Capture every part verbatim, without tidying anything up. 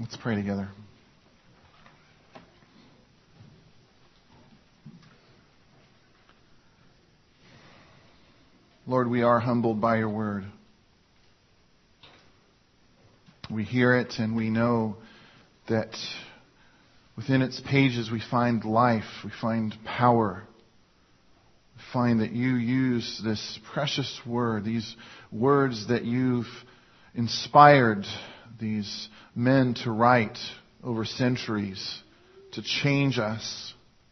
Let's pray together. Lord, we are humbled by your word. We hear it and we know that within its pages we find life, we find power. We find that you use this precious word, these words that you've inspired these men to write over centuries, to change us,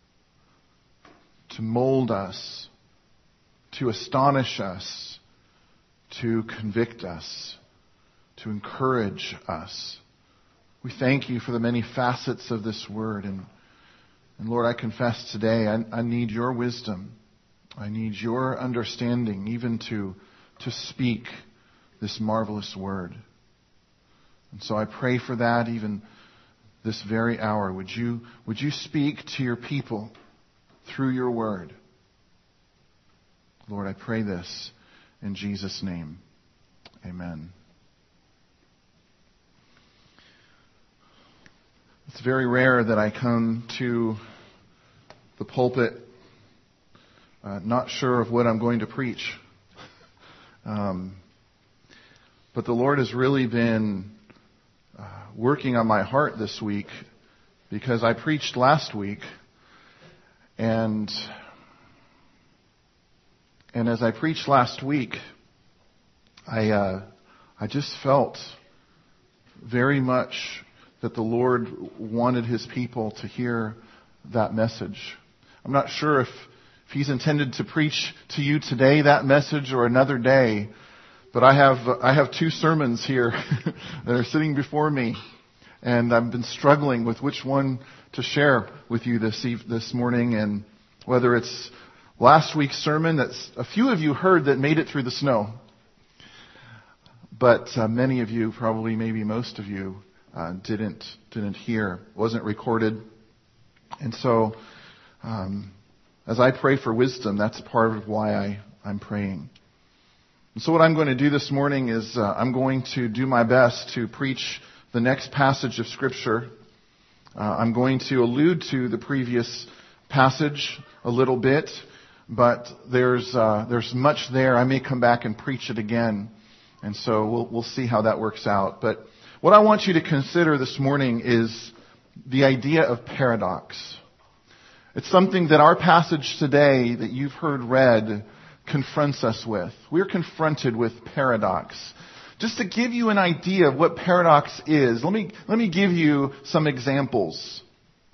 to mold us, to astonish us, to convict us, to encourage us. We thank you for the many facets of this word. And, and Lord, I confess today I, I need your wisdom. I need your understanding even to, to speak this marvelous word. And so I pray for that even this very hour. Would you, would you speak to your people through your word? Lord, I pray this in Jesus' name. Amen. It's very rare that I come to the pulpit uh, not sure of what I'm going to preach. Um, but the Lord has really been uh, working on my heart this week, because I preached last week, and and as I preached last week, I uh, I just felt very much that the Lord wanted His people to hear that message. I'm not sure if, if He's intended to preach to you today that message or another day, but I have I have two sermons here that are sitting before me, and I've been struggling with which one to share with you this eve, this morning, and whether it's last week's sermon that a few of you heard that made it through the snow, but uh, many of you, probably maybe most of you, Uh, didn't didn't hear, wasn't recorded. And so um, as I pray for wisdom, that's part of why I, I'm praying. And so what I'm going to do this morning is uh, I'm going to do my best to preach the next passage of Scripture. Uh, I'm going to allude to the previous passage a little bit, but there's uh, there's much there. I may come back and preach it again, and so we'll we'll see how that works out. But what I want you to consider this morning is the idea of paradox. It's something that our passage today that you've heard read confronts us with. We're confronted with paradox. Just to give you an idea of what paradox is, let me let me give you some examples.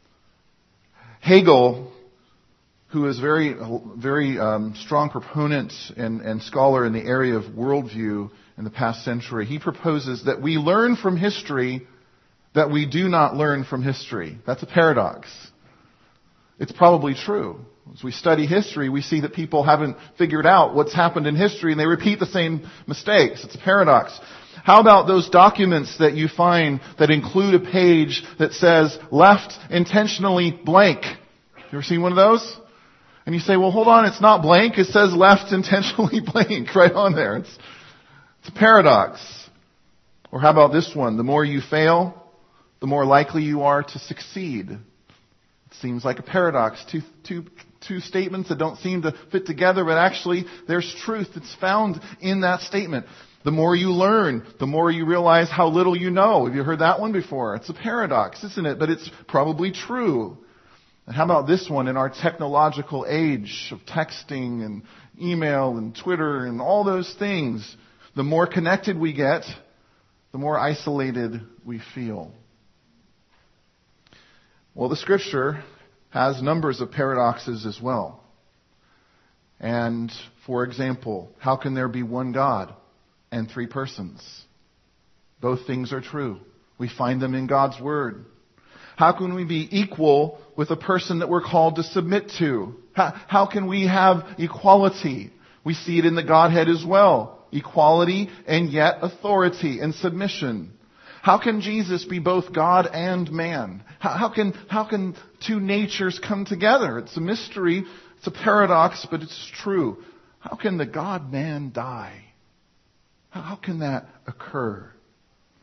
Hegel, who is very very um, strong proponent and, and scholar in the area of worldview in the past century, he proposes that we learn from history that we do not learn from history. That's a paradox. It's probably true. As we study history, we see that people haven't figured out what's happened in history and they repeat the same mistakes. It's a paradox. How about those documents that you find that include a page that says left intentionally blank? You ever seen one of those? And you say, well, hold on, it's not blank. It says left intentionally blank right on there. It's It's a paradox. Or how about this one? The more you fail, the more likely you are to succeed. It seems like a paradox. Two, two, two statements that don't seem to fit together, but actually there's truth that's found in that statement. The more you learn, the more you realize how little you know. Have you heard that one before? It's a paradox, isn't it? But it's probably true. And how about this one? In our technological age of texting and email and Twitter and all those things, the more connected we get, the more isolated we feel. Well, the Scripture has numbers of paradoxes as well. And, for example, how can there be one God and three persons? Both things are true. We find them in God's Word. How can we be equal with a person that we're called to submit to? How, how can we have equality? We see it in the Godhead as well. Equality and yet authority and submission. How can Jesus be both God and man? How, how can how can two natures come together? It's a mystery. It's a paradox, but it's true. How can the God-man die? How, how can that occur?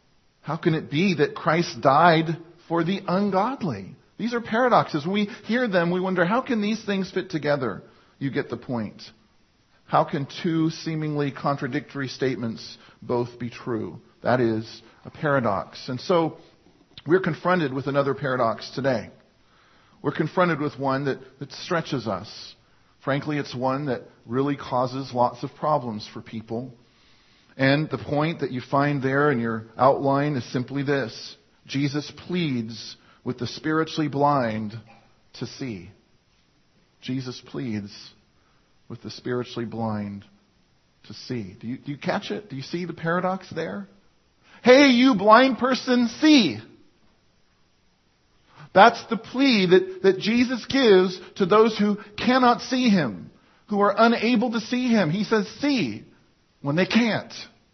How can it be that Christ died for the ungodly? These are paradoxes. When we hear them, we wonder, how can these things fit together? You get the point. How can two seemingly contradictory statements both be true? That is a paradox. And so we're confronted with another paradox today. We're confronted with one that, that stretches us. Frankly, it's one that really causes lots of problems for people. And the point that you find there in your outline is simply this: Jesus pleads with the spiritually blind to see. Jesus pleads with the spiritually blind to see. Do you, do you catch it? Do you see the paradox there? Hey, you blind person, see. That's the plea that, that Jesus gives to those who cannot see Him, who are unable to see Him. He says, see, when they can't.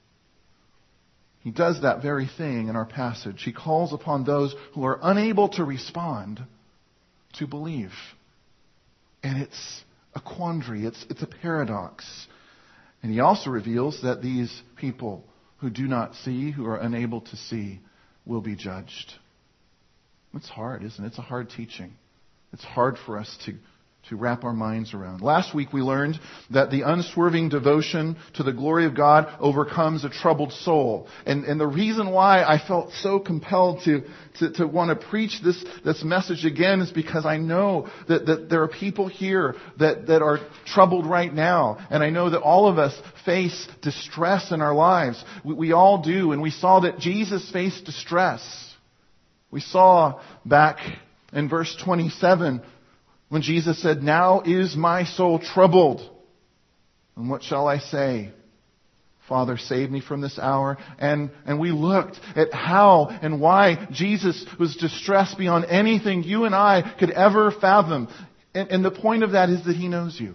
He does that very thing in our passage. He calls upon those who are unable to respond to believe. And it's a quandary. It's, it's a paradox. And He also reveals that these people who do not see, who are unable to see, will be judged. It's hard, isn't it? It's a hard teaching. It's hard for us to, to wrap our minds around. Last week we learned that the unswerving devotion to the glory of God overcomes a troubled soul. And, and the reason why I felt so compelled to, to, to want to preach this, this message again is because I know that, that there are people here that, that are troubled right now. And I know that all of us face distress in our lives. We, we all do. And we saw that Jesus faced distress. We saw back in verse twenty-seven when Jesus said, "Now is my soul troubled. And what shall I say? Father, save me from this hour." And, and we looked at how and why Jesus was distressed beyond anything you and I could ever fathom. And, and the point of that is that He knows you.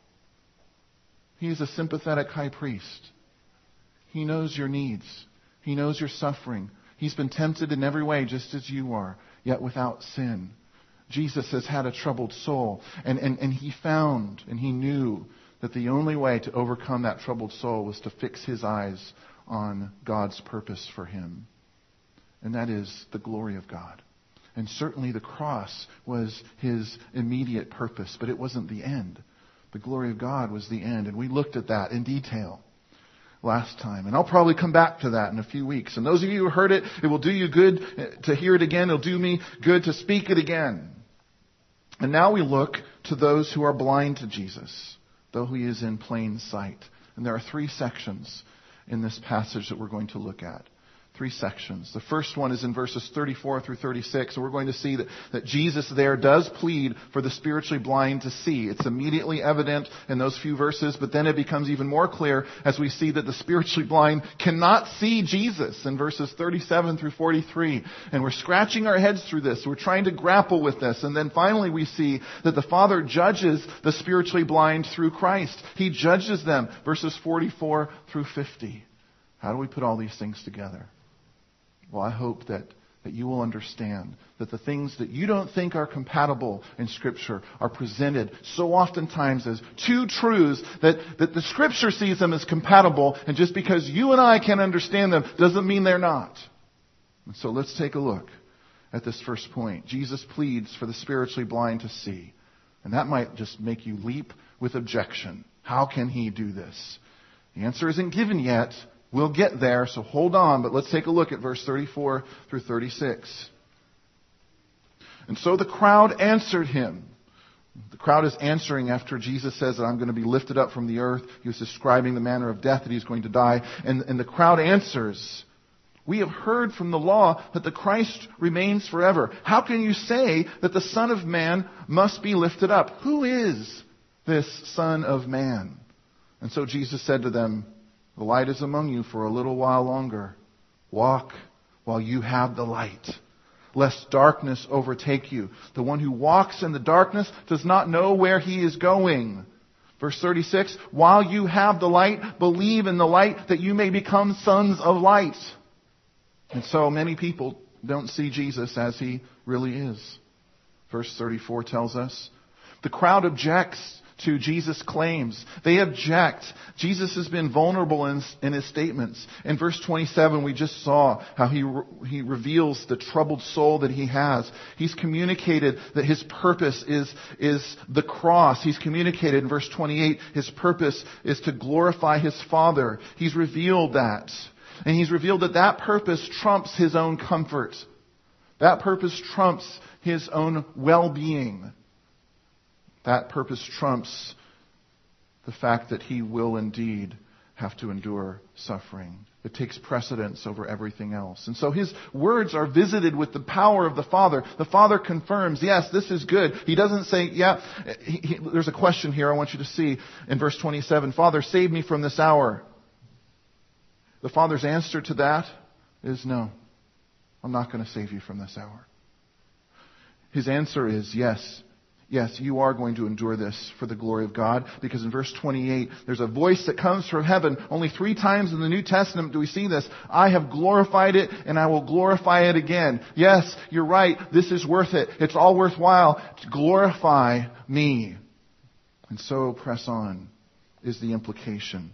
He is a sympathetic high priest. He knows your needs. He knows your suffering. He's been tempted in every way just as you are, yet without sin. Jesus has had a troubled soul. And, and, and He found and He knew that the only way to overcome that troubled soul was to fix His eyes on God's purpose for him. And that is the glory of God. And certainly the cross was His immediate purpose, but it wasn't the end. The glory of God was the end. And we looked at that in detail last time. And I'll probably come back to that in a few weeks. And those of you who heard it, it will do you good to hear it again. It'll do me good to speak it again. And now we look to those who are blind to Jesus, though He is in plain sight. And there are three sections in this passage that we're going to look at. Three sections. The first one is in verses thirty-four through thirty-six. So we're going to see that, that Jesus there does plead for the spiritually blind to see. It's immediately evident in those few verses, but then it becomes even more clear as we see that the spiritually blind cannot see Jesus in verses thirty-seven through forty-three. And we're scratching our heads through this. We're trying to grapple with this. And then finally we see that the Father judges the spiritually blind through Christ. He judges them, verses forty-four through fifty. How do we put all these things together? Well, I hope that, that you will understand that the things that you don't think are compatible in Scripture are presented so oftentimes as two truths that, that the Scripture sees them as compatible, and just because you and I can understand them doesn't mean they're not. And so let's take a look at this first point. Jesus pleads for the spiritually blind to see. And that might just make you leap with objection. How can He do this? The answer isn't given yet. We'll get there, so hold on, but let's take a look at verse thirty-four through thirty-six. And so the crowd answered Him. The crowd is answering after Jesus says that I'm going to be lifted up from the earth. He was describing the manner of death that He's going to die. And, and the crowd answers, "We have heard from the law that the Christ remains forever. How can you say that the Son of Man must be lifted up? Who is this Son of Man?" And so Jesus said to them, "The light is among you for a little while longer. Walk while you have the light, lest darkness overtake you. The one who walks in the darkness does not know where he is going." Verse thirty-six, "While you have the light, believe in the light that you may become sons of light." And so many people don't see Jesus as He really is. Verse thirty-four tells us, the crowd objects to Jesus' claims. They object. Jesus has been vulnerable in, in his statements. In verse twenty-seven, we just saw how he, he reveals the troubled soul that he has. He's communicated that his purpose is, is the cross. He's communicated in verse twenty-eight, his purpose is to glorify his Father. He's revealed that. And he's revealed that that purpose trumps his own comfort. That purpose trumps his own well-being. That purpose trumps the fact that he will indeed have to endure suffering. It takes precedence over everything else. And so his words are visited with the power of the Father. The Father confirms, yes, this is good. He doesn't say, yeah, he, he, there's a question here I want you to see in verse twenty-seven. Father, save me from this hour. The Father's answer to that is no, I'm not going to save you from this hour. His answer is yes. Yes, you are going to endure this for the glory of God, because in verse twenty-eight, there's a voice that comes from heaven. Only three times in the New Testament do we see this. I have glorified it, and I will glorify it again. Yes, you're right. This is worth it. It's all worthwhile to glorify me. And so press on is the implication.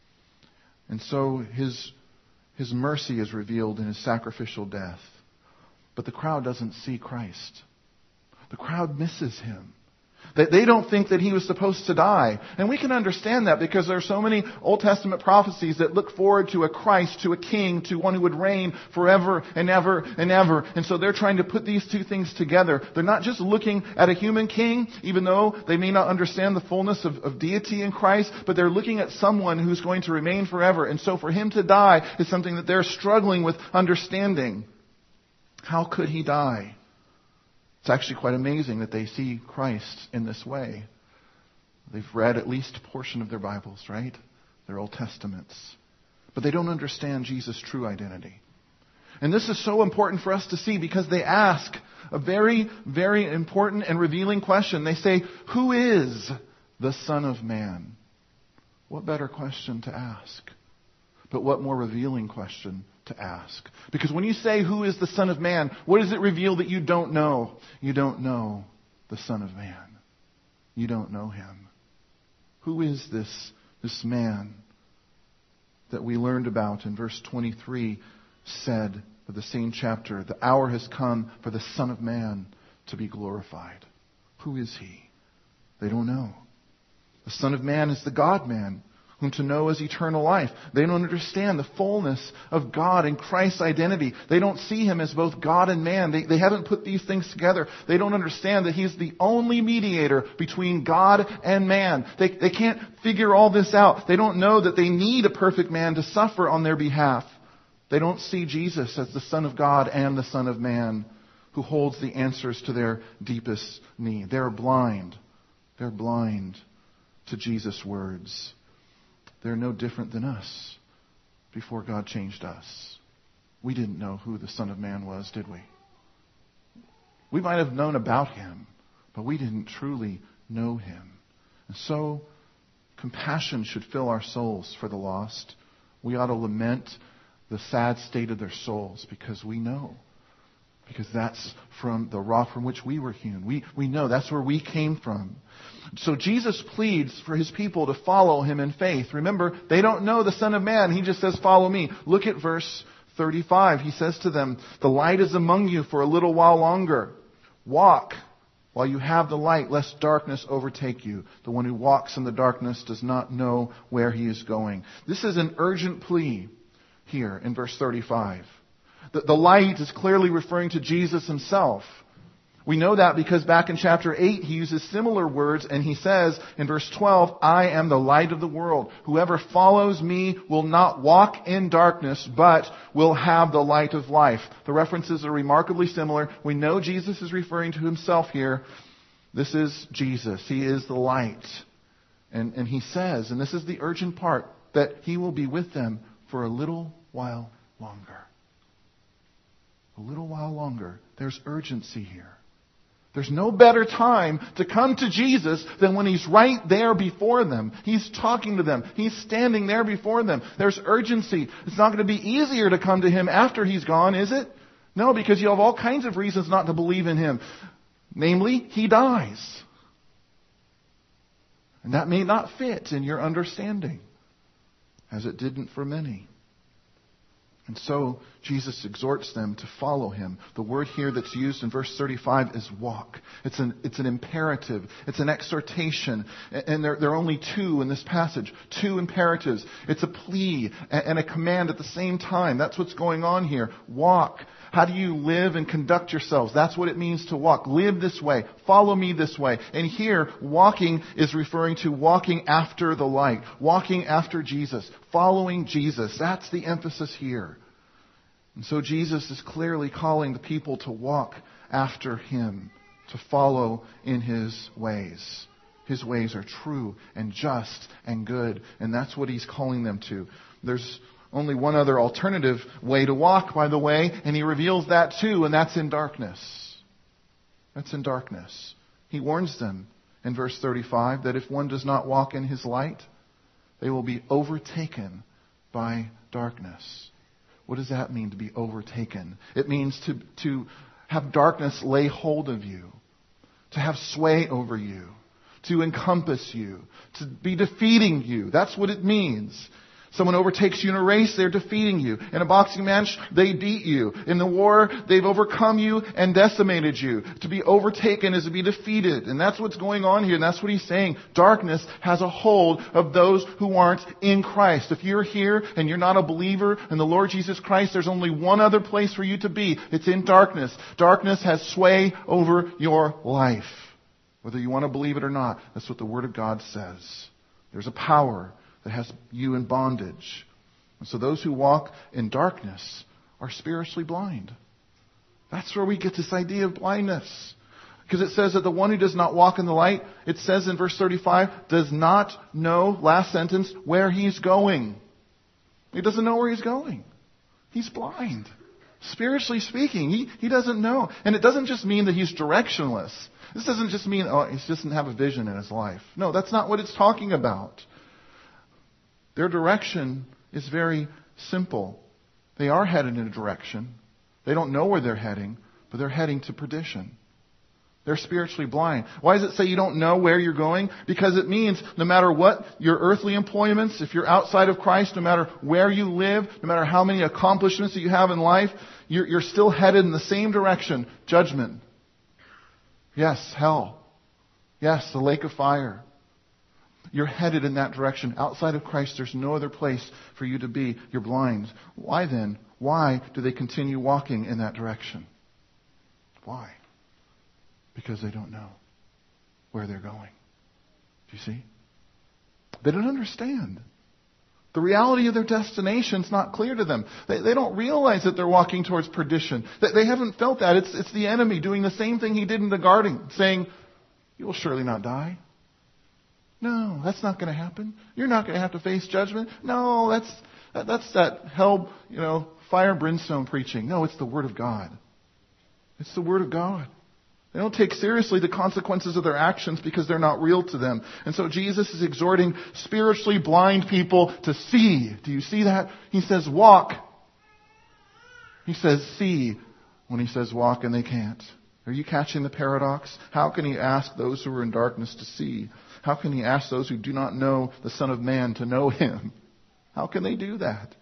And so his, his mercy is revealed in his sacrificial death. But the crowd doesn't see Christ. The crowd misses him. They, they don't think that he was supposed to die. And we can understand that because there are so many Old Testament prophecies that look forward to a Christ, to a king, to one who would reign forever and ever and ever. And so they're trying to put these two things together. They're not just looking at a human king, even though they may not understand the fullness of, of deity in Christ, but they're looking at someone who's going to remain forever. And so for him to die is something that they're struggling with understanding. How could he die? It's actually quite amazing that they see Christ in this way. They've read at least a portion of their Bibles, right? Their Old Testaments. But they don't understand Jesus' true identity. And this is so important for us to see because they ask a very, very important and revealing question. They say, who is the Son of Man? What better question to ask? But what more revealing question to ask? Because when you say, who is the Son of Man, what does it reveal that you don't know? You don't know the Son of Man. You don't know him. Who is this, this man that we learned about in verse twenty-three said of the same chapter, the hour has come for the Son of Man to be glorified. Who is he? They don't know. The Son of Man is the God-man, whom to know is eternal life. They don't understand the fullness of God and Christ's identity. They don't see him as both God and man. They, they haven't put these things together. They don't understand that he's the only mediator between God and man. They, they can't figure all this out. They don't know that they need a perfect man to suffer on their behalf. They don't see Jesus as the Son of God and the Son of Man who holds the answers to their deepest need. They're blind. They're blind to Jesus' words. They're no different than us before God changed us. We didn't know who the Son of Man was, did we? We might have known about him, but we didn't truly know him. And so, compassion should fill our souls for the lost. We ought to lament the sad state of their souls because we know. Because that's from the rock from which we were hewn. We, we know that's where we came from. So Jesus pleads for his people to follow him in faith. Remember, they don't know the Son of Man. He just says, follow me. Look at verse thirty-five. He says to them, the light is among you for a little while longer. Walk while you have the light, lest darkness overtake you. The one who walks in the darkness does not know where he is going. This is an urgent plea here in verse thirty-five. The, the light is clearly referring to Jesus himself. We know that because back in chapter eight, he uses similar words and he says in verse twelve, I am the light of the world. Whoever follows me will not walk in darkness, but will have the light of life. The references are remarkably similar. We know Jesus is referring to himself here. This is Jesus. He is the light. And, and he says, and this is the urgent part, that he will be with them for a little while longer. A little while longer. There's urgency here. There's no better time to come to Jesus than when he's right there before them. He's talking to them. He's standing there before them. There's urgency. It's not going to be easier to come to him after he's gone, is it? No, because you have all kinds of reasons not to believe in him. Namely, he dies. And that may not fit in your understanding, as it didn't for many. And so Jesus exhorts them to follow him. The word here that's used in verse thirty-five is walk. It's an, it's an imperative. It's an exhortation. And there, there are only two in this passage. Two imperatives. It's a plea and a command at the same time. That's what's going on here. Walk. How do you live and conduct yourselves? That's what it means to walk. Live this way. Follow me this way. And here, walking is referring to walking after the light. Walking after Jesus. Following Jesus. That's the emphasis here. And so Jesus is clearly calling the people to walk after him. To follow in his ways. His ways are true and just and good. And that's what he's calling them to. There's only one other alternative way to walk, by the way, and he reveals that too, and that's in darkness. That's in darkness. He warns them in verse thirty-five that if one does not walk in his light, they will be overtaken by darkness. What does that mean, to be overtaken? It means to, to have darkness lay hold of you, to have sway over you, to encompass you, to be defeating you. That's what it means. Someone overtakes you in a race, they're defeating you. In a boxing match, they beat you. In the war, they've overcome you and decimated you. To be overtaken is to be defeated. And that's what's going on here. And that's what he's saying. Darkness has a hold of those who aren't in Christ. If you're here and you're not a believer in the Lord Jesus Christ, there's only one other place for you to be. It's in darkness. Darkness has sway over your life. Whether you want to believe it or not, that's what the Word of God says. There's a power that has you in bondage. And so those who walk in darkness are spiritually blind. That's where we get this idea of blindness. Because it says that the one who does not walk in the light, it says in verse thirty-five, does not know, last sentence, where he's going. He doesn't know where he's going. He's blind. Spiritually speaking, he, he doesn't know. And it doesn't just mean that he's directionless. This doesn't just mean, oh, he doesn't have a vision in his life. No, that's not what it's talking about. Their direction is very simple. They are headed in a direction. They don't know where they're heading, but they're heading to perdition. They're spiritually blind. Why does it say you don't know where you're going? Because it means no matter what your earthly employments, if you're outside of Christ, no matter where you live, no matter how many accomplishments that you have in life, you're, you're still headed in the same direction. Judgment. Yes, hell. Yes, the lake of fire. You're headed in that direction. Outside of Christ, there's no other place for you to be. You're blind. Why then? Why do they continue walking in that direction? Why? Because they don't know where they're going. Do you see? They don't understand. The reality of their destination is not clear to them. They, they don't realize that they're walking towards perdition. They, they haven't felt that. It's, it's the enemy doing the same thing he did in the garden, saying, you will surely not die. No, that's not going to happen. You're not going to have to face judgment. No, that's that, that's that hell, you know, fire and brimstone preaching. No, it's the Word of God. It's the Word of God. They don't take seriously the consequences of their actions because they're not real to them. And so Jesus is exhorting spiritually blind people to see. Do you see that? He says walk. He says see when he says walk, and they can't. Are you catching the paradox? How can he ask those who are in darkness to see? How can he ask those who do not know the Son of Man to know him? How can they do that?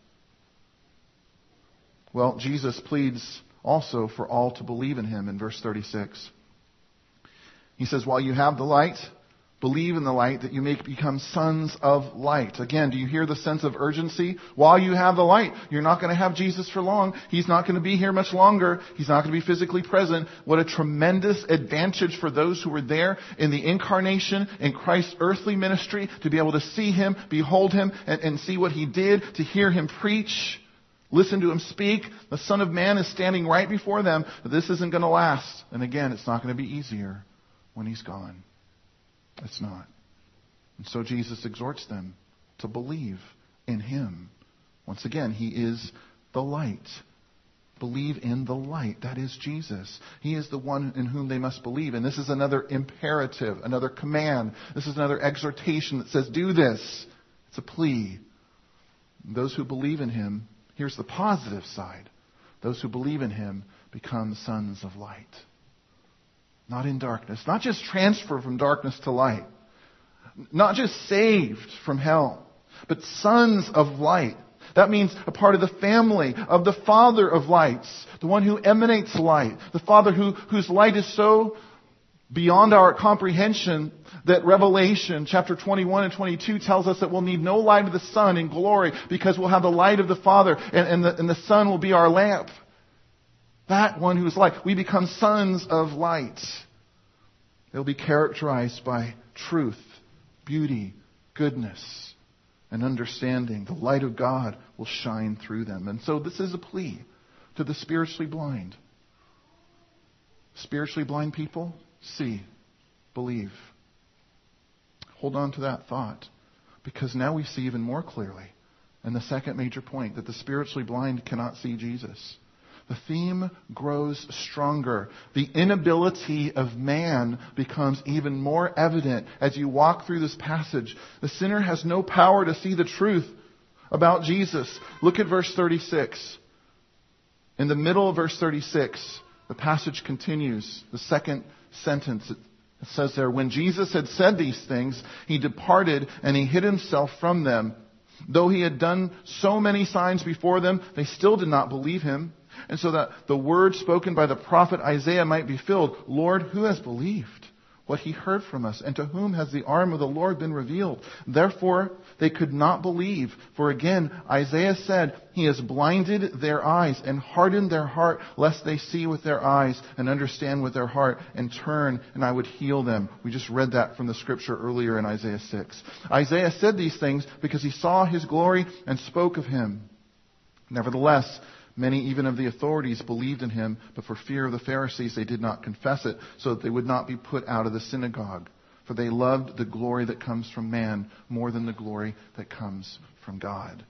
Well, Jesus pleads also for all to believe in him in verse thirty-six. He says, while you have the light, believe in the light that you may become sons of light. Again, do you hear the sense of urgency? While you have the light, you're not going to have Jesus for long. He's not going to be here much longer. He's not going to be physically present. What a tremendous advantage for those who were there in the incarnation, in Christ's earthly ministry, to be able to see him, behold him, and, and see what he did, to hear him preach, listen to him speak. The Son of Man is standing right before them. But this isn't going to last. And again, it's not going to be easier when he's gone. It's not. And so Jesus exhorts them to believe in him. Once again, he is the light. Believe in the light. That is Jesus. He is the one in whom they must believe. And this is another imperative, another command. This is another exhortation that says, do this. It's a plea. And those who believe in him, here's the positive side. Those who believe in him become sons of light. Not in darkness. Not just transfer from darkness to light. Not just saved from hell, but sons of light. That means a part of the family of the Father of lights, the one who emanates light, the Father who, whose light is so beyond our comprehension that Revelation chapter twenty-one and twenty-two tells us that we'll need no light of the sun in glory because we'll have the light of the Father and, and, the, and the sun will be our lamp. That one who is light. We become sons of light. They'll be characterized by truth, beauty, goodness, and understanding. The light of God will shine through them. And so this is a plea to the spiritually blind. Spiritually blind people, see, believe. Hold on to that thought, because now we see even more clearly, and the second major point, that the spiritually blind cannot see Jesus. The theme grows stronger. The inability of man becomes even more evident as you walk through this passage. The sinner has no power to see the truth about Jesus. Look at verse thirty-six. In the middle of verse thirty-six, the passage continues. The second sentence, it says there, when Jesus had said these things, he departed and he hid himself from them. Though he had done so many signs before them, they still did not believe him. And so that the word spoken by the prophet Isaiah might be filled, Lord, who has believed what he heard from us? And to whom has the arm of the Lord been revealed? Therefore, they could not believe. For again, Isaiah said, he has blinded their eyes and hardened their heart, lest they see with their eyes and understand with their heart and turn, and I would heal them. We just read that from the scripture earlier in Isaiah six. Isaiah said these things because he saw his glory and spoke of him. Nevertheless, many even of the authorities believed in him, but for fear of the Pharisees they did not confess it, so that they would not be put out of the synagogue. For they loved the glory that comes from man more than the glory that comes from God.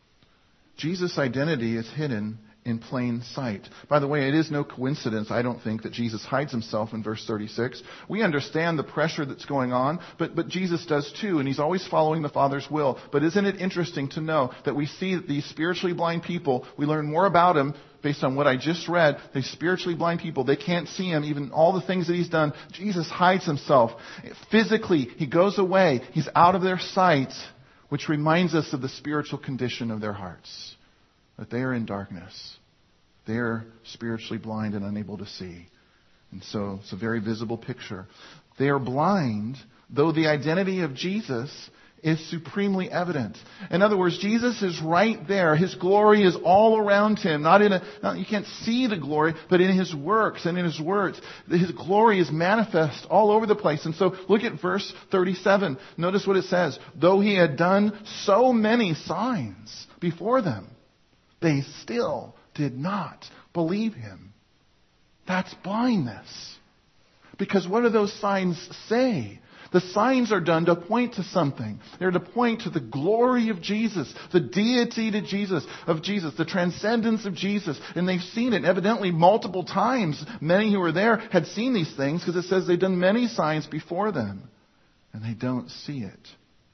Jesus' identity is hidden in plain sight. By the way, it is no coincidence, I don't think, that Jesus hides himself in verse thirty-six. We understand the pressure that's going on, but, but Jesus does too, and he's always following the Father's will. But isn't it interesting to know that we see that these spiritually blind people, we learn more about them based on what I just read. These spiritually blind people, they can't see him, even all the things that he's done. Jesus hides himself. Physically, he goes away. He's out of their sight, which reminds us of the spiritual condition of their hearts. That they are in darkness. They are spiritually blind and unable to see. And so it's a very visible picture. They are blind, though the identity of Jesus is supremely evident. In other words, Jesus is right there. His glory is all around him. Not in a, not, you can't see the glory, but in his works and in his words. His glory is manifest all over the place. And so look at verse thirty-seven. Notice what it says. Though he had done so many signs before them, they still did not believe him. That's blindness. Because what do those signs say? The signs are done to point to something. They're to point to the glory of Jesus, the deity to Jesus, of Jesus, the transcendence of Jesus. And they've seen it evidently multiple times. Many who were there had seen these things because it says they've done many signs before them. And they don't see it.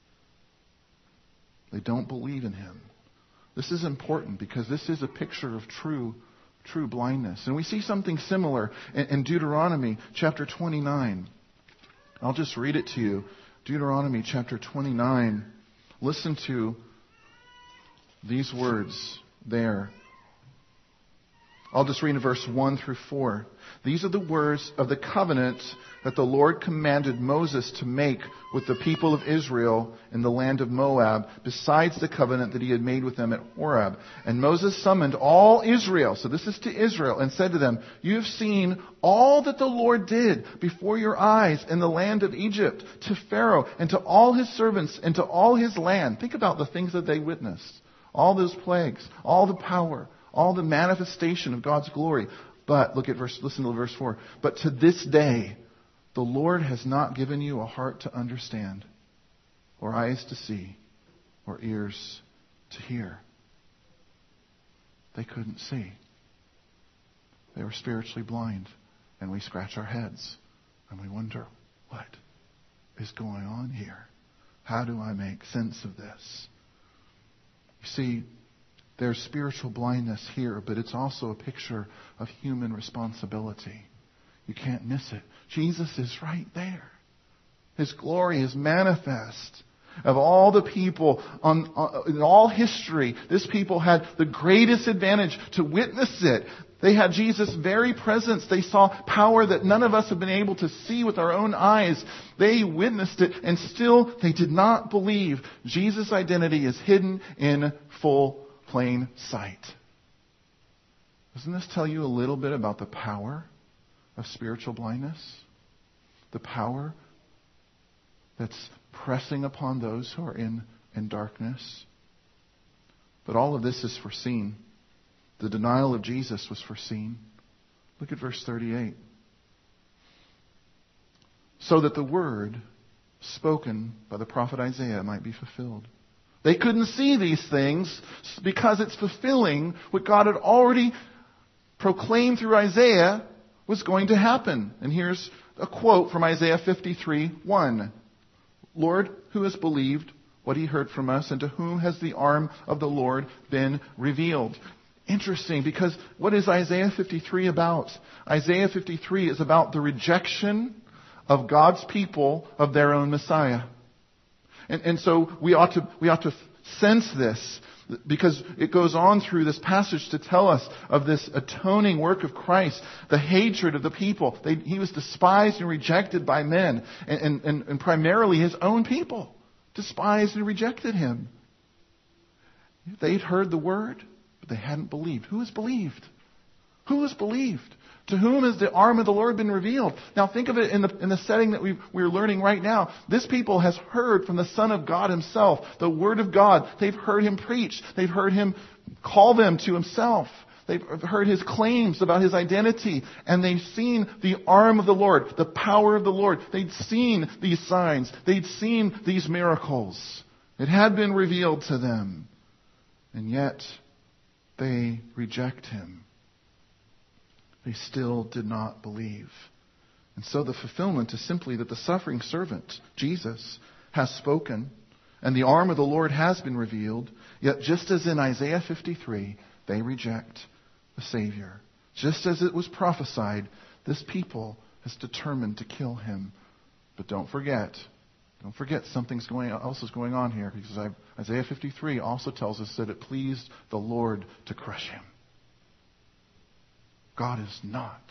They don't believe in him. This is important because this is a picture of true, true blindness. And we see something similar in, in Deuteronomy chapter twenty-nine. I'll just read it to you. Deuteronomy chapter twenty-nine. Listen to these words there. I'll just read in verse one through four. These are the words of the covenant that the Lord commanded Moses to make with the people of Israel in the land of Moab, besides the covenant that he had made with them at Horeb. And Moses summoned all Israel, so this is to Israel, and said to them, you have seen all that the Lord did before your eyes in the land of Egypt, to Pharaoh and to all his servants and to all his land. Think about the things that they witnessed. All those plagues, all the power, all the manifestation of God's glory. But, look at verse, listen to verse four. But to this day, the Lord has not given you a heart to understand, or eyes to see, or ears to hear. They couldn't see. They were spiritually blind. And we scratch our heads and we wonder, what is going on here? How do I make sense of this? You see, there's spiritual blindness here, but it's also a picture of human responsibility. You can't miss it. Jesus is right there. His glory is manifest. Of all the people on, on, in all history, this people had the greatest advantage to witness it. They had Jesus' very presence. They saw power that none of us have been able to see with our own eyes. They witnessed it, and still they did not believe. Jesus' identity is hidden in full, plain sight. Doesn't this tell you a little bit about the power of spiritual blindness? The power that's pressing upon those who are in, in darkness. But all of this is foreseen. The denial of Jesus was foreseen. Look at verse thirty-eight. So that the word spoken by the prophet Isaiah might be fulfilled. They couldn't see these things because it's fulfilling what God had already proclaimed through Isaiah was going to happen. And here's a quote from Isaiah fifty-three one. Lord, who has believed what he heard from us, and to whom has the arm of the Lord been revealed? Interesting, because what is Isaiah fifty-three about? Isaiah fifty-three is about the rejection of God's people of their own Messiah. And, and so we ought to we ought to sense this, because it goes on through this passage to tell us of this atoning work of Christ, the hatred of the people. They, he was despised and rejected by men, and, and, and primarily his own people despised and rejected him. They'd heard the word, but they hadn't believed. Who has believed? Who has believed? To whom has the arm of the Lord been revealed? Now think of it in the in the setting that we we're learning right now. This people has heard from the Son of God himself, the Word of God. They've heard him preach. They've heard him call them to himself. They've heard his claims about his identity. And they've seen the arm of the Lord, the power of the Lord. They'd seen these signs. They'd seen these miracles. It had been revealed to them. And yet they reject him. They still did not believe. And so the fulfillment is simply that the suffering servant, Jesus, has spoken, and the arm of the Lord has been revealed. Yet just as in Isaiah fifty-three, they reject the Savior. Just as it was prophesied, this people has determined to kill him. But don't forget, don't forget something's going else is going on here, because Isaiah fifty-three also tells us that it pleased the Lord to crush him. God is not.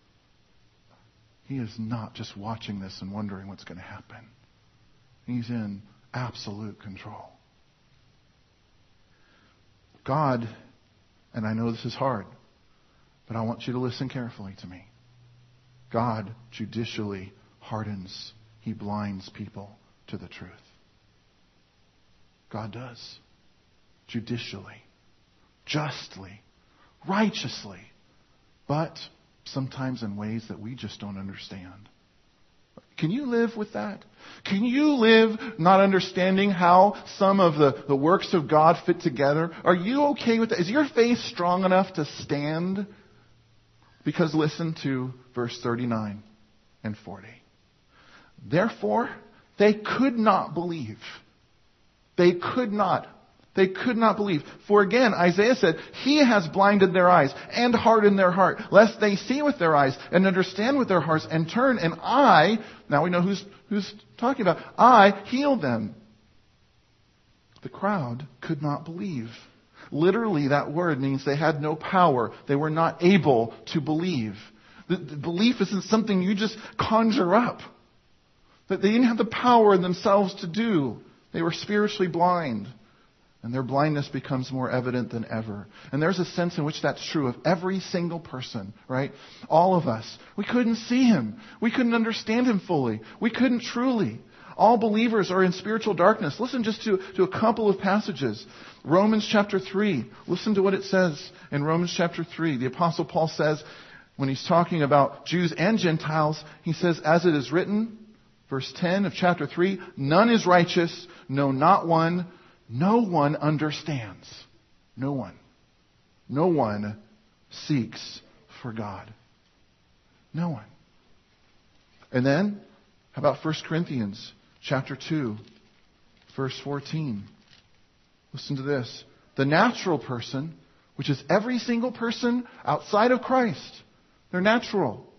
He is not just watching this and wondering what's going to happen. He's in absolute control. God, and I know this is hard, but I want you to listen carefully to me. God judicially hardens. He blinds people to the truth. God does. Judicially. Justly. Righteously. But sometimes in ways that we just don't understand. Can you live with that? Can you live not understanding how some of the, the works of God fit together? Are you okay with that? Is your faith strong enough to stand? Because listen to verse thirty-nine and forty. Therefore, they could not believe. They could not. They could not believe. For again, Isaiah said, He has blinded their eyes and hardened their heart, lest they see with their eyes and understand with their hearts and turn. And I, now we know who's, who's talking about, I healed them. The crowd could not believe. Literally, that word means they had no power. They were not able to believe. The, the belief isn't something you just conjure up. That they didn't have the power in themselves to do. They were spiritually blind. And their blindness becomes more evident than ever. And there's a sense in which that's true of every single person, right? All of us. We couldn't see him. We couldn't understand him fully. We couldn't truly. All believers are in spiritual darkness. Listen just to, to a couple of passages. Romans chapter three. Listen to what it says in Romans chapter three. The Apostle Paul says, when he's talking about Jews and Gentiles, he says, as it is written, verse ten of chapter three, none is righteous, no, not one. No one understands. No one. No one seeks for God. No one. And then, how about First Corinthians chapter two, verse fourteen? Listen to this. The natural person, which is every single person outside of Christ, they're natural.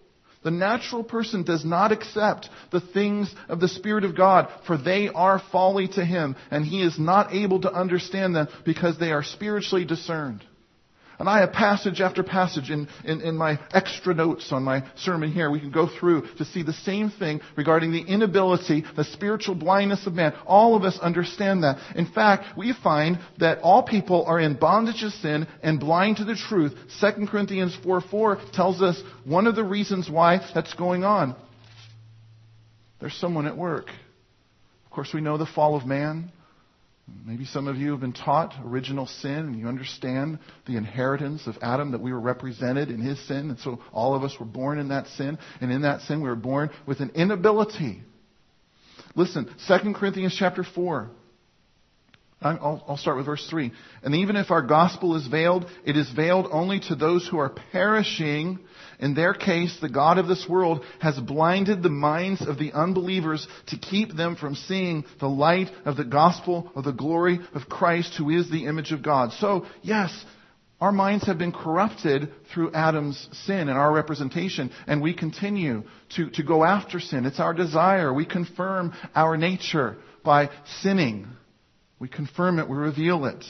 The natural person does not accept the things of the Spirit of God, for they are folly to him, and he is not able to understand them because they are spiritually discerned. And I have passage after passage in, in, in my extra notes on my sermon here. We can go through to see the same thing regarding the inability, the spiritual blindness of man. All of us understand that. In fact, we find that all people are in bondage of sin and blind to the truth. Second Corinthians four four tells us one of the reasons why that's going on. There's someone at work. Of course, we know the fall of man. Maybe some of you have been taught original sin, and you understand the inheritance of Adam, that we were represented in his sin, and so all of us were born in that sin, and in that sin we were born with an inability. Listen, Second Corinthians chapter four. I'll, I'll start with verse three. And even if our gospel is veiled, it is veiled only to those who are perishing. In their case, the God of this world has blinded the minds of the unbelievers to keep them from seeing the light of the gospel of the glory of Christ, who is the image of God. So, yes, our minds have been corrupted through Adam's sin and our representation, and we continue to, to go after sin. It's our desire. We confirm our nature by sinning. We confirm it. We reveal it.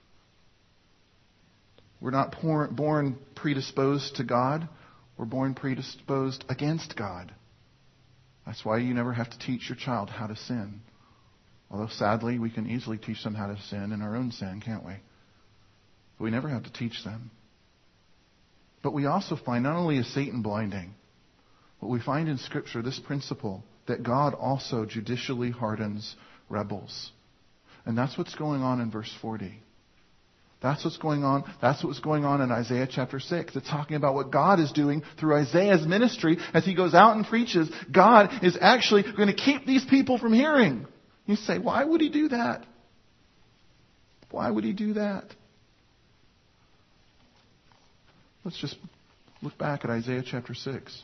We're not born predisposed to God. We're born predisposed against God. That's why you never have to teach your child how to sin. Although sadly, we can easily teach them how to sin in our own sin, can't we? But we never have to teach them. But we also find not only is Satan blinding, but we find in Scripture this principle that God also judicially hardens rebels. And that's what's going on in verse forty. That's what's going on. That's what's going on in Isaiah chapter six. It's talking about what God is doing through Isaiah's ministry as he goes out and preaches. God is actually going to keep these people from hearing. You say, why would he do that? Why would he do that? Let's just look back at Isaiah chapter six.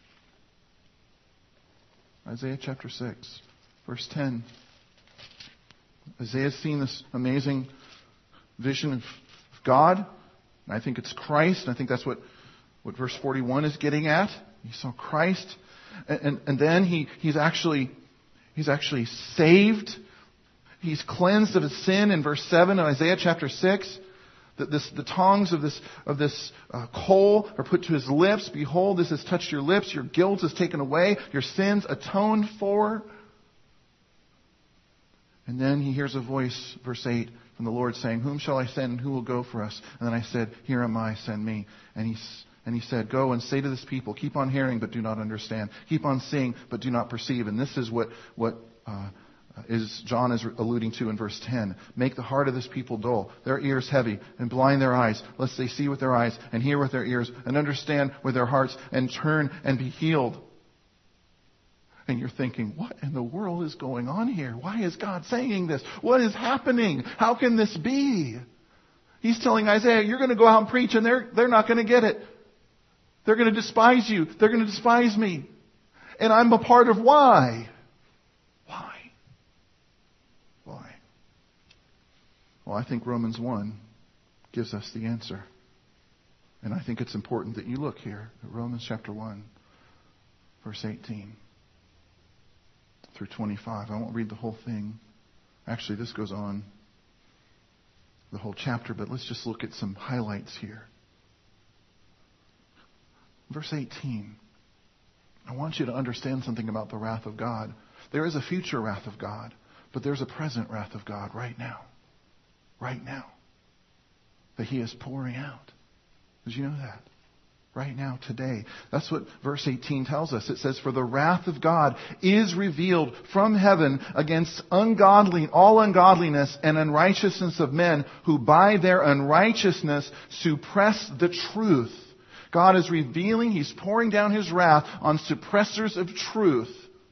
Isaiah chapter six, verse ten. Isaiah's seen this amazing vision of God. And I think it's Christ. And I think that's what, what verse forty-one is getting at. He saw Christ. And, and, and then he, he's actually he's actually saved. He's cleansed of his sin in verse seven of Isaiah chapter six. That this, the tongs of this of this uh, coal are put to his lips. Behold, this has touched your lips. Your guilt is taken away. Your sins atoned for. And then he hears a voice, verse eight, from the Lord saying, whom shall I send and who will go for us? And then I said, here am I, send me. And he, and he said, go and say to this people, keep on hearing but do not understand. Keep on seeing but do not perceive. And this is what, what uh, is John is alluding to in verse ten. Make the heart of this people dull, their ears heavy, and blind their eyes, lest they see with their eyes and hear with their ears and understand with their hearts and turn and be healed. And you're thinking, what in the world is going on here? Why is God saying this? What is happening? How can this be? He's telling Isaiah, you're going to go out and preach and they're, they're not going to get it. They're going to despise you. They're going to despise me. And I'm a part of why? Why? Why? Well, I think Romans one gives us the answer. And I think it's important that you look here at Romans chapter one, verse eighteen. Through twenty-five. I won't read the whole thing. Actually, this goes on the whole chapter, but let's just look at some highlights here. Verse eighteen. I want you to understand something about the wrath of God. There is a future wrath of God, but there's a present wrath of God right now. Right now. That he is pouring out. Did you know that? Right now, today. That's what verse eighteen tells us. It says, for the wrath of God is revealed from heaven against ungodly, all ungodliness and unrighteousness of men who by their unrighteousness suppress the truth. God is revealing, he's pouring down his wrath on suppressors of truth.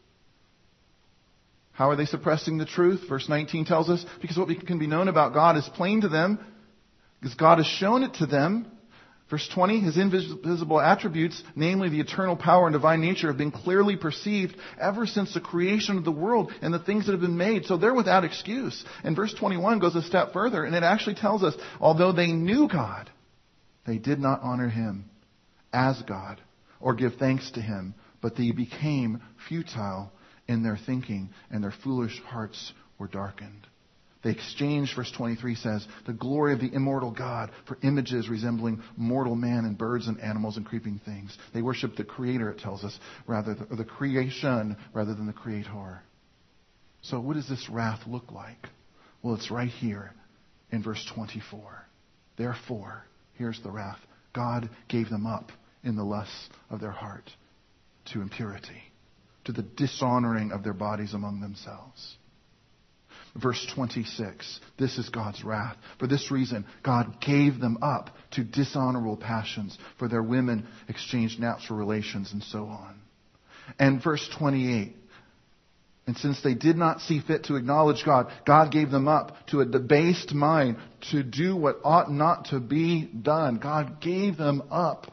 How are they suppressing the truth? Verse nineteen tells us, because what can be known about God is plain to them, because God has shown it to them. Verse twenty, his invisible attributes, namely the eternal power and divine nature, have been clearly perceived ever since the creation of the world and the things that have been made. So they're without excuse. And verse twenty-one goes a step further, and it actually tells us, although they knew God, they did not honor him as God or give thanks to him, but they became futile in their thinking, and their foolish hearts were darkened. They exchanged, verse twenty-three says, the glory of the immortal God for images resembling mortal man and birds and animals and creeping things. They worshiped the Creator, it tells us, rather than, or the creation rather than the Creator. So what does this wrath look like? Well, it's right here in verse twenty-four. Therefore, here's the wrath. God gave them up in the lusts of their heart to impurity, to the dishonoring of their bodies among themselves. Verse twenty-six, this is God's wrath. For this reason, God gave them up to dishonorable passions, for their women exchanged natural relations, and so on. And verse twenty-eight, and since they did not see fit to acknowledge God, God gave them up to a debased mind to do what ought not to be done. God gave them up.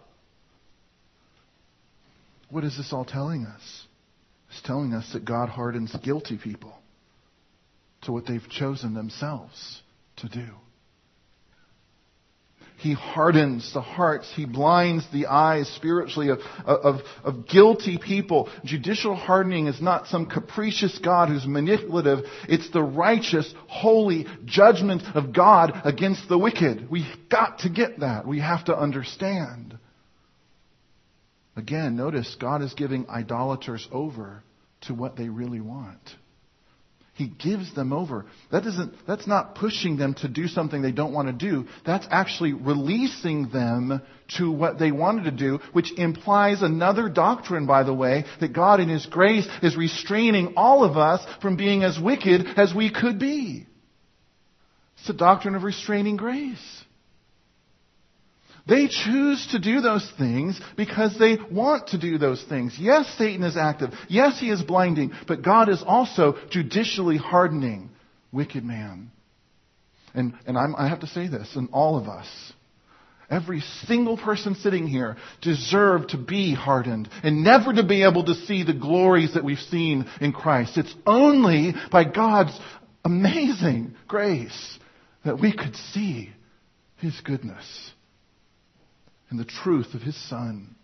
What is this all telling us? It's telling us that God hardens guilty people to what they've chosen themselves to do. He hardens the hearts. He blinds the eyes spiritually of, of, of guilty people. Judicial hardening is not some capricious God who's manipulative. It's the righteous, holy judgment of God against the wicked. We've got to get that. We have to understand. Again, notice God is giving idolaters over to what they really want. He gives them over. That isn't, that's not pushing them to do something they don't want to do. That's actually releasing them to what they wanted to do, which implies another doctrine, by the way, that God in His grace is restraining all of us from being as wicked as we could be. It's the doctrine of restraining grace. They choose to do those things because they want to do those things. Yes, Satan is active. Yes, he is blinding. But God is also judicially hardening wicked man. And, and I'm, I have to say this, and all of us, every single person sitting here deserve to be hardened and never to be able to see the glories that we've seen in Christ. It's only by God's amazing grace that we could see His goodness and the truth of His Son.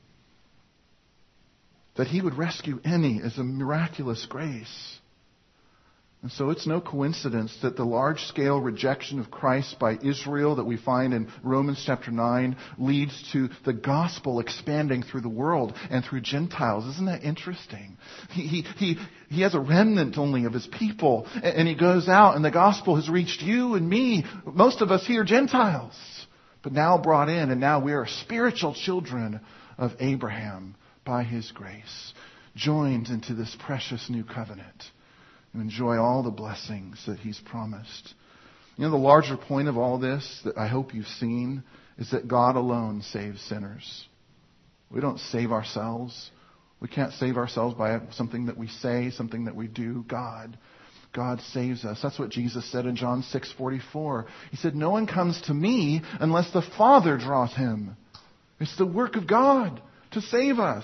That He would rescue any is a miraculous grace. And so it's no coincidence that the large-scale rejection of Christ by Israel that we find in Romans chapter nine leads to the gospel expanding through the world and through Gentiles. Isn't that interesting? He, he, he, he has a remnant only of His people, and He goes out and the gospel has reached you and me, most of us here, Gentiles, but now brought in, and now we are spiritual children of Abraham by His grace, joined into this precious new covenant, and enjoy all the blessings that He's promised. You know, the larger point of all this that I hope you've seen is that God alone saves sinners. We don't save ourselves. We can't save ourselves by something that we say, something that we do. God. God saves us. That's what Jesus said in John six forty-four. He said, "No one comes to me unless the Father draws him." It's the work of God to save us.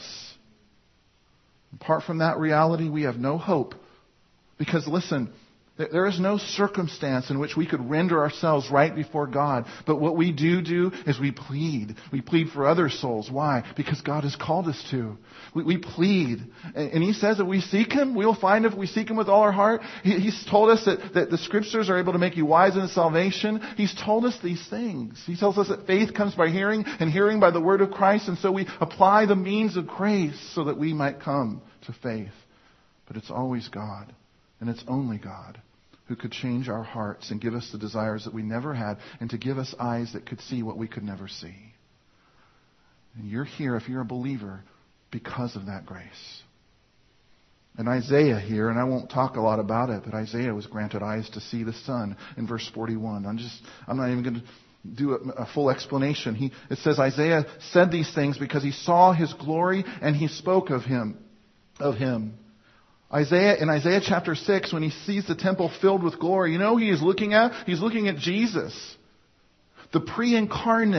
Apart from that reality, we have no hope. Because listen, there is no circumstance in which we could render ourselves right before God. But what we do do is we plead. We plead for other souls. Why? Because God has called us to. We, we plead. And He says that we seek Him, we'll find Him if we seek Him with all our heart. He, he's told us that, that the Scriptures are able to make you wise in salvation. He's told us these things. He tells us that faith comes by hearing, and hearing by the word of Christ. And so we apply the means of grace so that we might come to faith. But it's always God. And it's only God who could change our hearts and give us the desires that we never had, and to give us eyes that could see what we could never see. And you're here, if you're a believer, because of that grace. And Isaiah here, and I won't talk a lot about it, but Isaiah was granted eyes to see the Son in verse forty-one. I'm just, I'm not even going to do a, a full explanation. He, it says Isaiah said these things because he saw His glory and he spoke of Him, of Him. Isaiah, in Isaiah chapter six, when he sees the temple filled with glory, you know who he is looking at? He's looking at Jesus. The pre-incarnate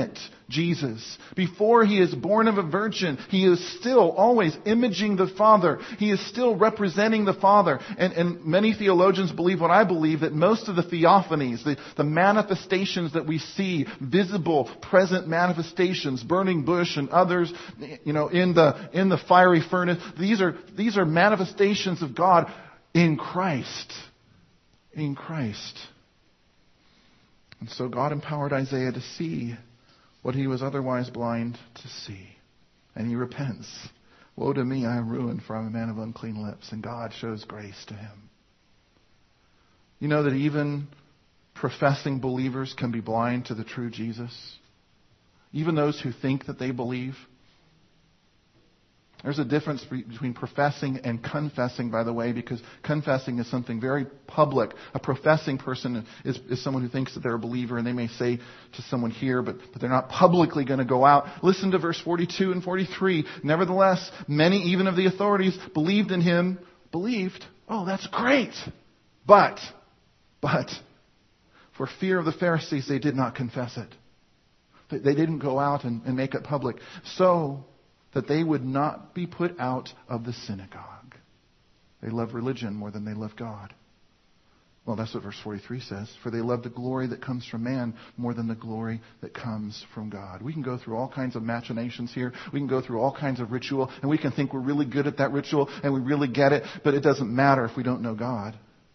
Jesus. Before he is born of a virgin, he is still always imaging the Father. He is still representing the Father. And, and many theologians believe what I believe, that most of the theophanies, the, the manifestations that we see, visible, present manifestations, burning bush and others, you know, in the, in the fiery furnace, these are, these are manifestations of God in Christ. In Christ. And so God empowered Isaiah to see what he was otherwise blind to see. And he repents. Woe to me, I am ruined, for I'm a man of unclean lips. And God shows grace to him. You know that even professing believers can be blind to the true Jesus? Even those who think that they believe. There's a difference between professing and confessing, by the way, because confessing is something very public. A professing person is, is someone who thinks that they're a believer, and they may say to someone here, but, but they're not publicly going to go out. Listen to verse forty-two and forty-three. Nevertheless, many even of the authorities believed in him. Believed? Oh, that's great. But, but, for fear of the Pharisees, they did not confess it. They, they didn't go out and, and make it public. So that they would not be put out of the synagogue. They love religion more than they love God. Well, that's what verse forty-three says. For they love the glory that comes from man more than the glory that comes from God. We can go through all kinds of machinations here. We can go through all kinds of ritual. And we can think we're really good at that ritual and we really get it. But it doesn't matter if we don't know God.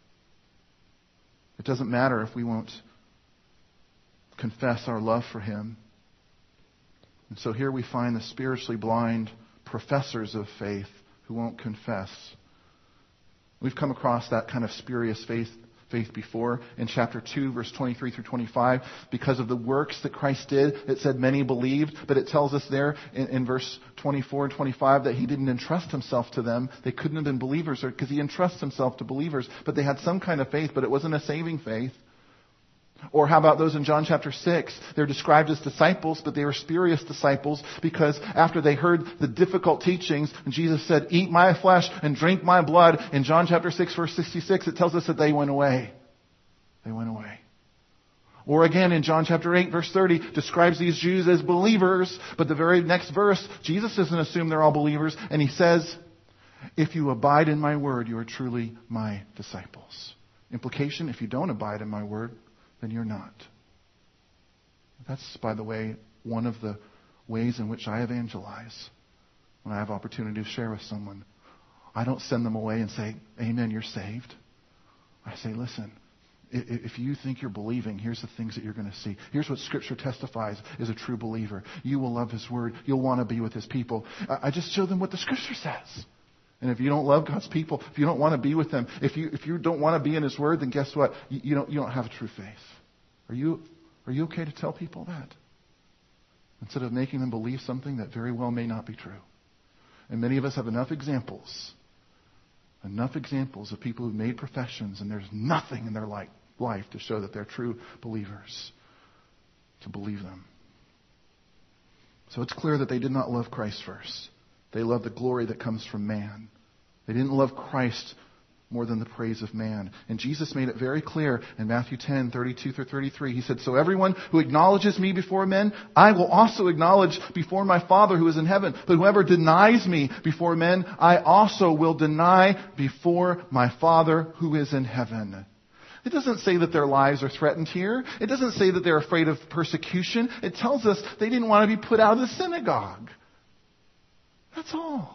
It doesn't matter if we won't confess our love for him. And so here we find the spiritually blind professors of faith who won't confess. We've come across that kind of spurious faith, faith before in chapter two, verse twenty-three through twenty-five. Because of the works that Christ did, it said many believed, but it tells us there in, in verse twenty-four and twenty-five that he didn't entrust himself to them. They couldn't have been believers because he entrusts himself to believers, but they had some kind of faith, but it wasn't a saving faith. Or how about those in John chapter six? They're described as disciples, but they were spurious disciples because after they heard the difficult teachings, and Jesus said, eat my flesh and drink my blood. In John chapter six, verse sixty-six, it tells us that they went away. They went away. Or again in John chapter eight, verse thirty, describes these Jews as believers, but the very next verse, Jesus doesn't assume they're all believers, and he says, if you abide in my word, you are truly my disciples. Implication, if you don't abide in my word, then you're not. That's, by the way, one of the ways in which I evangelize. When I have opportunity to share with someone, I don't send them away and say, amen, you're saved. I say, listen, if you think you're believing, here's the things that you're going to see. Here's what Scripture testifies is a true believer. You will love His Word. You'll want to be with His people. I just show them what the Scripture says. And if you don't love God's people, if you don't want to be with them, if you if you don't want to be in His Word, then guess what? You, you don't you don't have a true faith. Are you are you okay to tell people that? Instead of making them believe something that very well may not be true. And many of us have enough examples, enough examples of people who've made professions and there's nothing in their life, life to show that they're true believers, to believe them. So it's clear that they did not love Christ first. They loved the glory that comes from man. They didn't love Christ more than the praise of man. And Jesus made it very clear in Matthew ten, thirty-two through thirty-three. He said, so everyone who acknowledges me before men, I will also acknowledge before my Father who is in heaven. But whoever denies me before men, I also will deny before my Father who is in heaven. It doesn't say that their lives are threatened here. It doesn't say that they're afraid of persecution. It tells us they didn't want to be put out of the synagogue. That's all.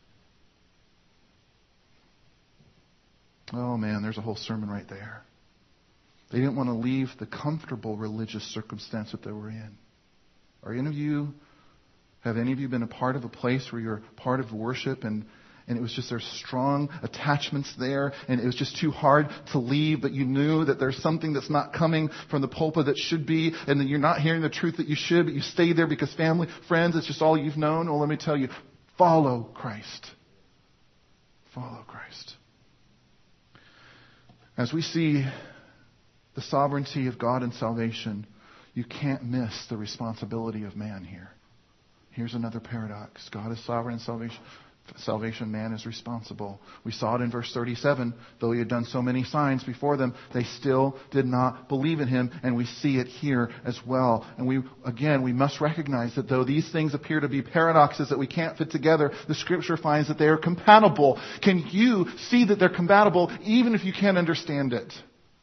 Oh man, there's a whole sermon right there. They didn't want to leave the comfortable religious circumstance that they were in. Are any of you, have any of you been a part of a place where you're part of worship and, and it was just there's strong attachments there and it was just too hard to leave, but you knew that there's something that's not coming from the pulpit that should be, and that you're not hearing the truth that you should, but you stay there because family, friends, it's just all you've known? Well, let me tell you, follow Christ. Follow Christ. As we see the sovereignty of God in salvation, you can't miss the responsibility of man here. Here's another paradox. God is sovereign in salvation. Salvation, man is responsible. We saw it in verse thirty-seven. Though he had done so many signs before them, they still did not believe in him. And we see it here as well. And we, again, we must recognize that though these things appear to be paradoxes that we can't fit together, the Scripture finds that they are compatible. Can you see that they're compatible even if you can't understand it?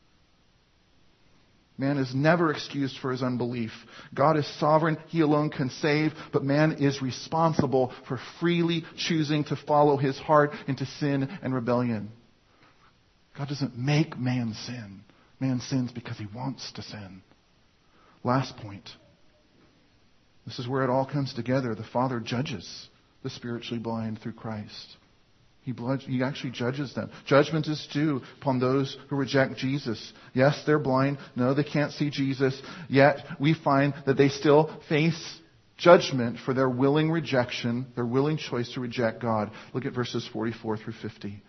Man is never excused for his unbelief. God is sovereign. He alone can save. But man is responsible for freely choosing to follow his heart into sin and rebellion. God doesn't make man sin. Man sins because he wants to sin. Last point. This is where it all comes together. The Father judges the spiritually blind through Christ. He, blood, he actually judges them. Judgment is due upon those who reject Jesus. Yes, they're blind. No, they can't see Jesus. Yet we find that they still face judgment for their willing rejection, their willing choice to reject God. Look at verses forty-four through fifty.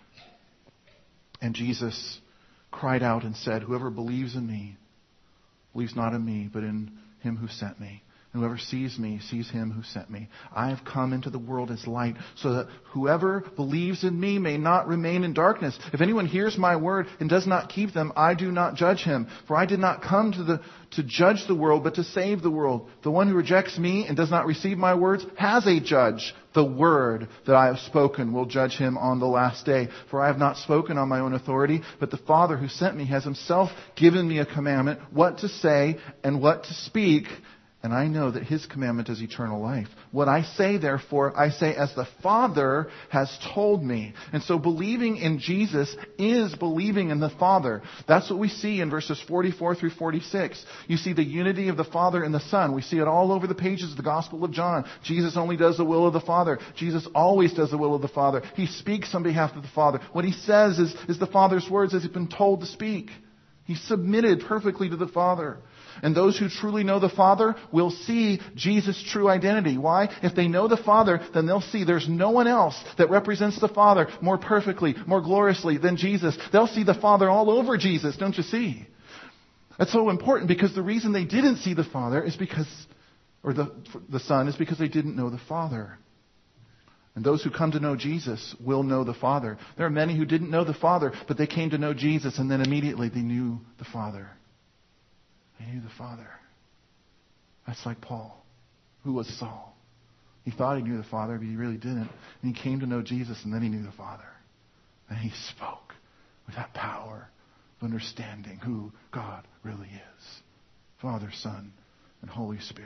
And Jesus cried out and said, "Whoever believes in me, believes not in me, but in him who sent me. And whoever sees me, sees him who sent me. I have come into the world as light, so that whoever believes in me may not remain in darkness. If anyone hears my word and does not keep them, I do not judge him. For I did not come to the to judge the world, but to save the world. The one who rejects me and does not receive my words has a judge. The word that I have spoken will judge him on the last day. For I have not spoken on my own authority, but the Father who sent me has himself given me a commandment, what to say and what to speak. And I know that his commandment is eternal life. What I say, therefore, I say as the Father has told me." And so believing in Jesus is believing in the Father. That's what we see in verses forty-four through forty-six. You see the unity of the Father and the Son. We see it all over the pages of the Gospel of John. Jesus only does the will of the Father. Jesus always does the will of the Father. He speaks on behalf of the Father. What he says is, is the Father's words as he's been told to speak. He's submitted perfectly to the Father. And those who truly know the Father will see Jesus' true identity. Why? If they know the Father, then they'll see there's no one else that represents the Father more perfectly, more gloriously than Jesus. They'll see the Father all over Jesus, don't you see? That's so important because the reason they didn't see the Father is because, or the, the Son, is because they didn't know the Father. And those who come to know Jesus will know the Father. There are many who didn't know the Father, but they came to know Jesus and then immediately they knew the Father. They knew the Father. That's like Paul, who was Saul. He thought he knew the Father, but he really didn't. And he came to know Jesus, and then he knew the Father. And he spoke with that power of understanding who God really is. Father, Son, and Holy Spirit.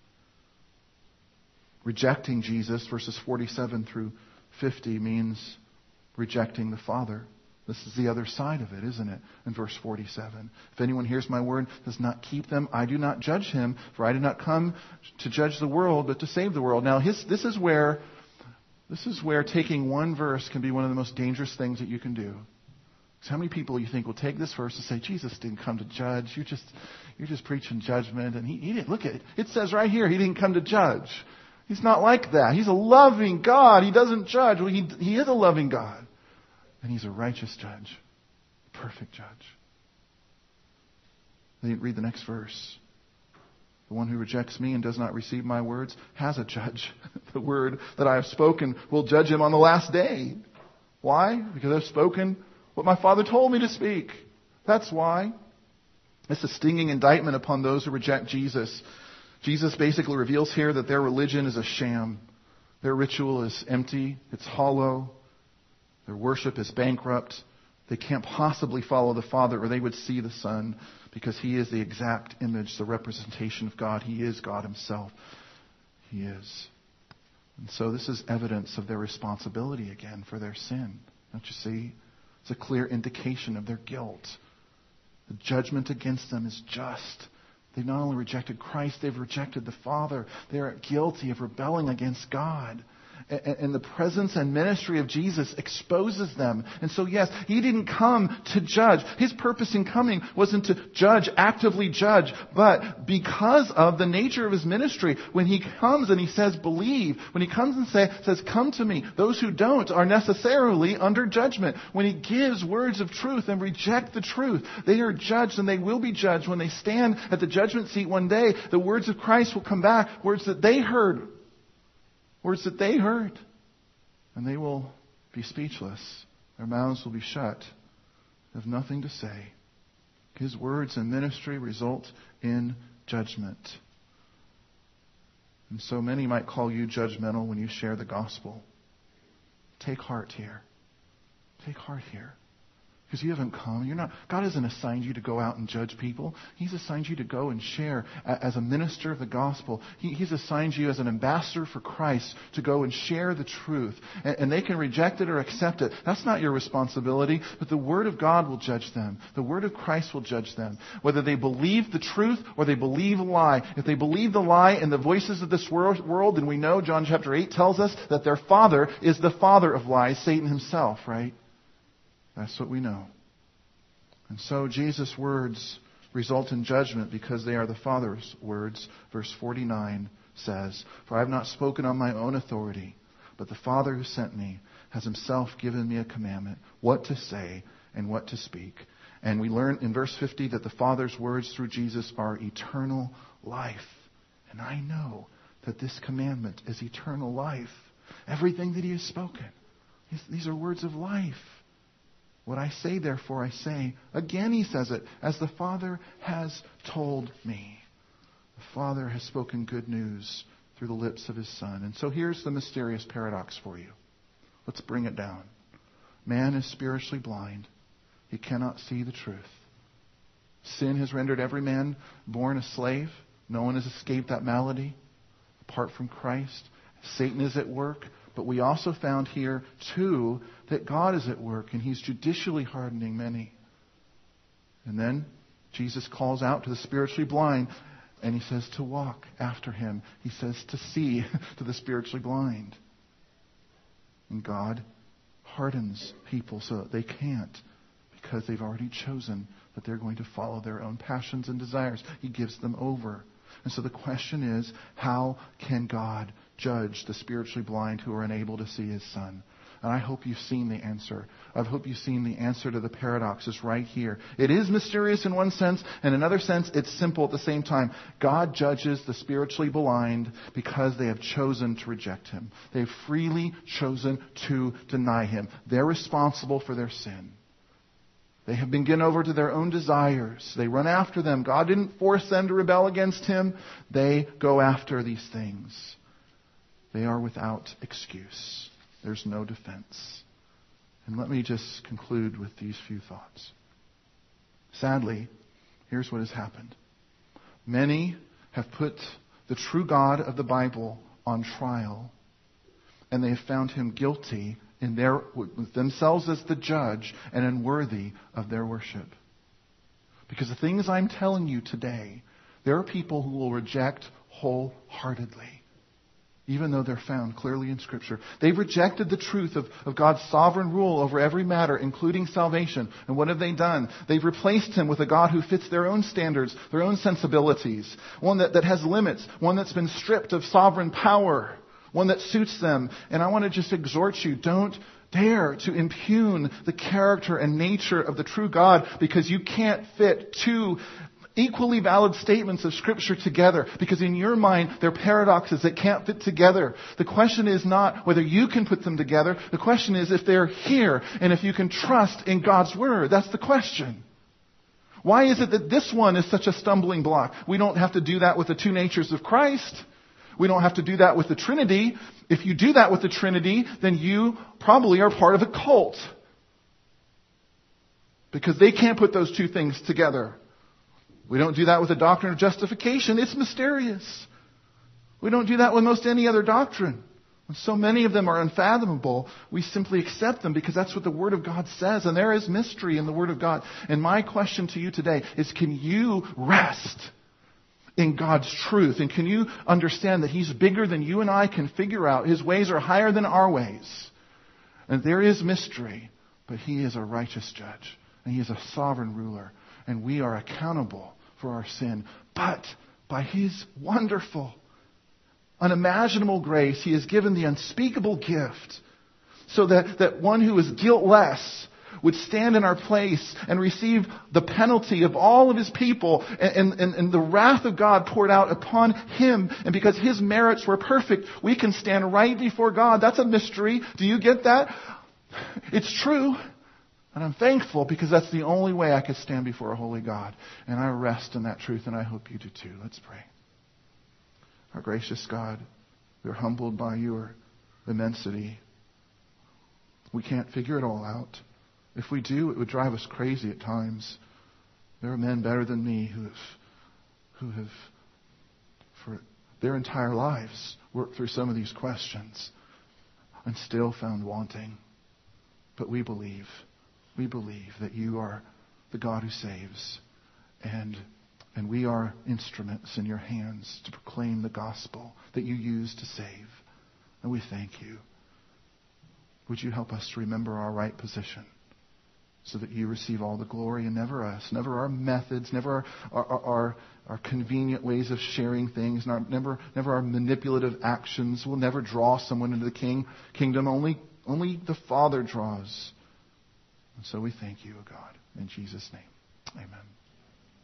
Rejecting Jesus, verses forty-seven through fifty, means rejecting the Father. This is the other side of it, isn't it? In verse forty-seven. If anyone hears my word, does not keep them, I do not judge him, for I did not come to judge the world, but to save the world. Now, his, this is where, this is where taking one verse can be one of the most dangerous things that you can do. So how many people you think will take this verse and say, Jesus didn't come to judge. You just, you're just preaching judgment. And he, he didn't, look at it. It says right here, he didn't come to judge. He's not like that. He's a loving God. He doesn't judge. Well, he, he is a loving God. And he's a righteous judge. Perfect judge. Then read the next verse. The one who rejects me and does not receive my words has a judge. The word that I have spoken will judge him on the last day. Why? Because I've spoken what my Father told me to speak. That's why. It's a stinging indictment upon those who reject Jesus. Jesus basically reveals here that their religion is a sham. Their ritual is empty. It's hollow. Their worship is bankrupt. They can't possibly follow the Father or they would see the Son because He is the exact image, the representation of God. He is God Himself. He is. And so this is evidence of their responsibility again for their sin. Don't you see? It's a clear indication of their guilt. The judgment against them is just. They've not only rejected Christ, they've rejected the Father. They are guilty of rebelling against God. And the presence and ministry of Jesus exposes them. And so, yes, He didn't come to judge. His purpose in coming wasn't to judge, actively judge. But because of the nature of His ministry, when He comes and He says, believe, when He comes and say, says, come to me, those who don't are necessarily under judgment. When He gives words of truth and reject the truth, they are judged and they will be judged. When they stand at the judgment seat one day, the words of Christ will come back, words that they heard. Words that they heard. And they will be speechless. Their mouths will be shut. They have nothing to say. His words and ministry result in judgment. And so many might call you judgmental when you share the gospel. Take heart here. Take heart here. Because you haven't come. You're not. God hasn't assigned you to go out and judge people. He's assigned you to go and share as a minister of the gospel. He, he's assigned you as an ambassador for Christ to go and share the truth. And, and they can reject it or accept it. That's not your responsibility. But the Word of God will judge them. The Word of Christ will judge them. Whether they believe the truth or they believe a lie. If they believe the lie and the voices of this world, world, then we know John chapter eight tells us that their father is the father of lies, Satan himself, right? That's what we know. And so Jesus' words result in judgment because they are the Father's words. Verse forty-nine says, "For I have not spoken on my own authority, but the Father who sent me has himself given me a commandment, what to say and what to speak." And we learn in verse fifty that the Father's words through Jesus are eternal life. And I know that this commandment is eternal life. Everything that he has spoken, these are words of life. "What I say, therefore, I say," again he says it, "as the Father has told me." The Father has spoken good news through the lips of his Son. And so here's the mysterious paradox for you. Let's bring it down. Man is spiritually blind. He cannot see the truth. Sin has rendered every man born a slave. No one has escaped that malady apart from Christ. Satan is at work. But we also found here, too, that God is at work and he's judicially hardening many. And then Jesus calls out to the spiritually blind and he says to walk after him. He says to see to the spiritually blind. And God hardens people so that they can't, because they've already chosen that they're going to follow their own passions and desires. He gives them over. And so the question is, how can God judge the spiritually blind who are unable to see his Son? And I hope you've seen the answer. I hope you've seen the answer to the paradox is right here. It is mysterious in one sense, and in another sense, it's simple at the same time. God judges the spiritually blind because they have chosen to reject him. They have freely chosen to deny him. They're responsible for their sin. They have been given over to their own desires. They run after them. God didn't force them to rebel against him. They go after these things. They are without excuse. There's no defense. And let me just conclude with these few thoughts. Sadly, here's what has happened. Many have put the true God of the Bible on trial, and they have found him guilty in their, with themselves as the judge, and unworthy of their worship. Because the things I'm telling you today, there are people who will reject wholeheartedly, even though they're found clearly in Scripture. They've rejected the truth of, of God's sovereign rule over every matter, including salvation. And what have they done? They've replaced him with a God who fits their own standards, their own sensibilities, one that, that has limits, one that's been stripped of sovereign power, one that suits them. And I want to just exhort you, don't dare to impugn the character and nature of the true God, because you can't fit two equally valid statements of Scripture together, because in your mind they're paradoxes that can't fit together. The question is not whether you can put them together. The question is if they're here and if you can trust in God's Word. That's the question. Why is it that this one is such a stumbling block? We don't have to do that with the two natures of Christ. We don't have to do that with the Trinity. If you do that with the Trinity, then you probably are part of a cult, because they can't put those two things together. We don't do that with the doctrine of justification. It's mysterious. We don't do that with most any other doctrine. When so many of them are unfathomable, we simply accept them because that's what the Word of God says. And there is mystery in the Word of God. And my question to you today is, can you rest in God's truth? And can you understand that He's bigger than you and I can figure out? His ways are higher than our ways. And there is mystery, but He is a righteous judge. And He is a sovereign ruler. And we are accountable for our sin. But by His wonderful, unimaginable grace, He has given the unspeakable gift so that, that one who is guiltless would stand in our place and receive the penalty of all of his people and, and, and the wrath of God poured out upon him. And because his merits were perfect, we can stand right before God. That's a mystery. Do you get that? It's true. And I'm thankful because that's the only way I could stand before a holy God. And I rest in that truth, and I hope you do too. Let's pray. Our gracious God, we're humbled by your immensity. We can't figure it all out. If we do, it would drive us crazy at times. There are men better than me who have, who have, for their entire lives, worked through some of these questions and still found wanting. But we believe, we believe that you are the God who saves, and and we are instruments in your hands to proclaim the gospel that you use to save. And we thank you. Would you help us to remember our right position so that you receive all the glory and never us, never our methods, never our, our, our, our convenient ways of sharing things, not, never, never our manipulative actions will never draw someone into the king, kingdom. Only, only the Father draws. And so we thank you, O God. In Jesus' name, amen.